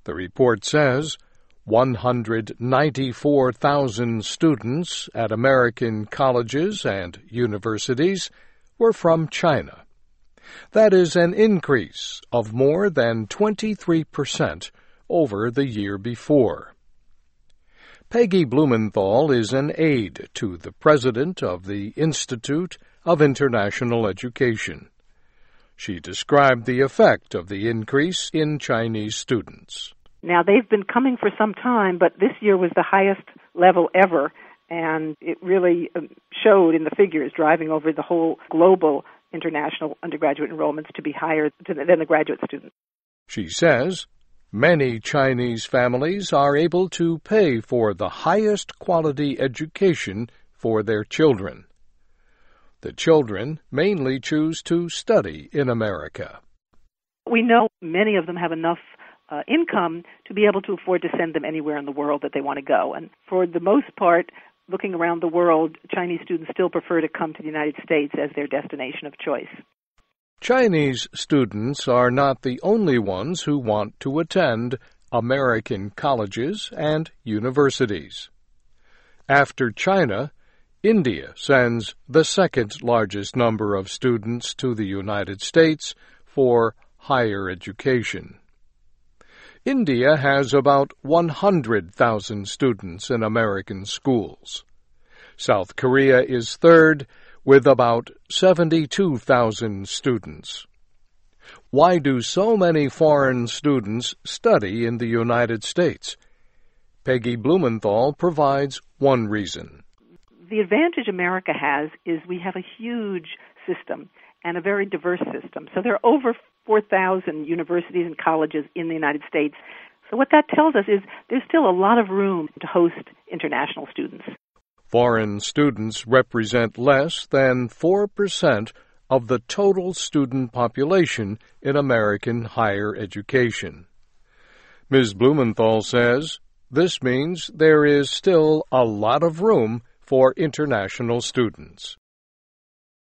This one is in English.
The report says 194,000 students at American colleges and universities were from China. That is an increase of more than 23% over the year before. Peggy Blumenthal is an aide to the president of the Institute of International Education. She described the effect of the increase in Chinese students. Now, they've been coming for some time, but this year was the highest level ever, and it really showed in the figures, driving over the whole global international undergraduate enrollments to be higher than the graduate students. She says many Chinese families are able to pay for the highest quality education for their children. The children mainly choose to study in America. We know many of them have enough income to be able to afford to send them anywhere in the world that they want to go. And for the most part, looking around the world, Chinese students still prefer to come to the United States as their destination of choice. Chinese students are not the only ones who want to attend American colleges and universities. After China, India sends the second largest number of students to the United States for higher education. India has about 100,000 students in American schools. South Korea is third, with about 72,000 students. Why do so many foreign students study in the United States? Peggy Blumenthal provides one reason. The advantage America has is we have a huge system and a very diverse system. So there are over 4,000 universities and colleges in the United States. So what that tells us is there's still a lot of room to host international students. Foreign students represent less than 4% of the total student population in American higher education. Ms. Blumenthal says this means there is still a lot of room for international students.